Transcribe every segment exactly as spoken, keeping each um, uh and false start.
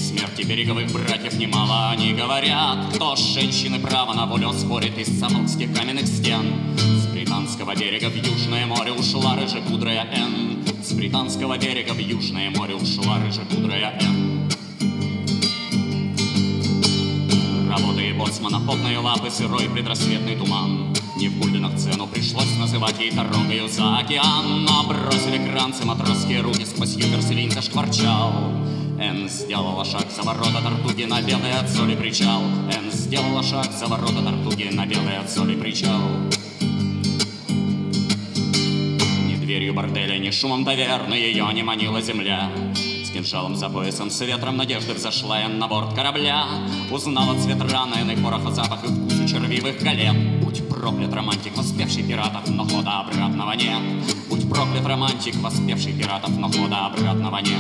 смерти береговых братьев немало. Они говорят, кто с женщины право на волю спорит из самотских каменных стен. С британского берега в Южное море ушла рыжекудрая Энн. С британского берега в Южное море ушла рыжекудрая Энн. Работы боцмана, потные лапы, сырой предрассветный туман. Не в гульденах цену пришлось называть ей дорогою за океан. Но бросили кранцы матросские руки, сквозь юперселин зашкварчал. Энн сделала шаг за ворота Тартуги на белый от соли причал. Энн сделала шаг за ворота Тартуги на белый от соли причал. Ни дверью борделя, ни шумом таверны ее не манила земля. С кинжалом за поясом, с ветром надежды взошла Энн на борт корабля. Узнала цвет раны, и пороха, запах и вкус у червивых колен. Будь проклят романтик, воспевший пиратов, но хода обратного нет. Будь проклят романтик, воспевший пиратов, но хода обратного нет.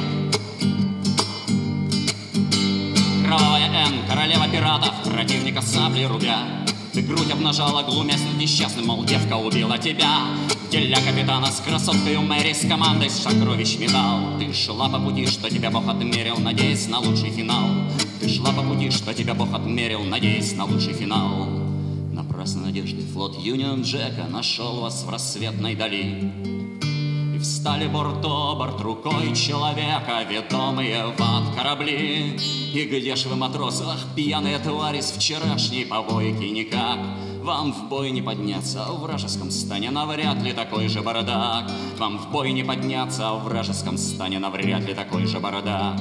Кровавая Энн, королева пиратов, противника сабли рубя. Ты грудь обнажала, глумясь над несчастным, мол, девка убила тебя. Деля капитана с красоткой у Мэри, с командой с сокровищ металл. Ты шла по пути, что тебя Бог отмерил, надеясь на лучший финал. Ты шла по пути, что тебя Бог отмерил, надеясь на лучший финал. Напрасной надежды флот Юнион Джека нашел вас в рассветной дали. И встали борт-о-борт рукой человека, ведомые в ад корабли. И где ж вы, матросы, ах, пьяные твари с вчерашней побойки, никак вам в бой не подняться, а в вражеском стане навряд ли такой же бардак. Вам в бой не подняться, а в вражеском стане навряд ли такой же бардак.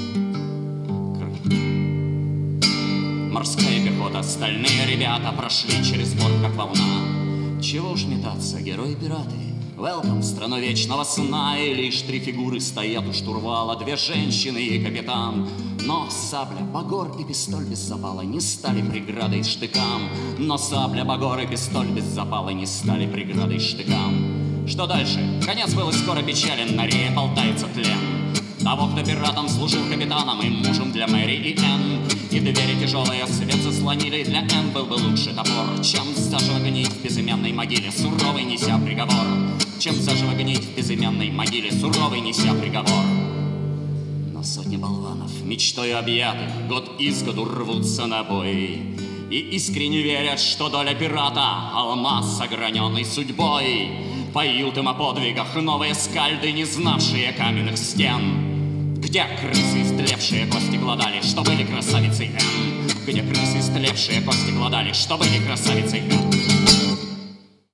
Морская пехота, стальные ребята прошли через борт, как волна. Чего уж метаться, герои-пираты, велкам в страну вечного сна. И лишь три фигуры стоят у штурвала, две женщины и капитан. Но сабля, багор и пистоль без запала не стали преградой штыкам. Но сабля, багор и пистоль без запала не стали преградой штыкам. Что дальше? Конец был и скоро печален, на рее болтается тлен того, кто пиратом служил капитаном и мужем для Мэри и Энн. И двери тяжелые свет заслонили, для Энн был бы лучше топор, чем заживо гнить в безымянной могиле, суровый неся приговор. Чем заживо гнить в безымянной могиле, суровый неся приговор. Но сотни болванов, мечтой объятых, год из году рвутся на бой. И искренне верят, что доля пирата — алмаз, ограненный судьбой. Поют им о подвигах новые скальды, не знавшие каменных стен. Где крысы, истлевшие кости гладали, что были красавицей Энн? Где крысы, истлевшие кости гладали, что были красавицей Энн?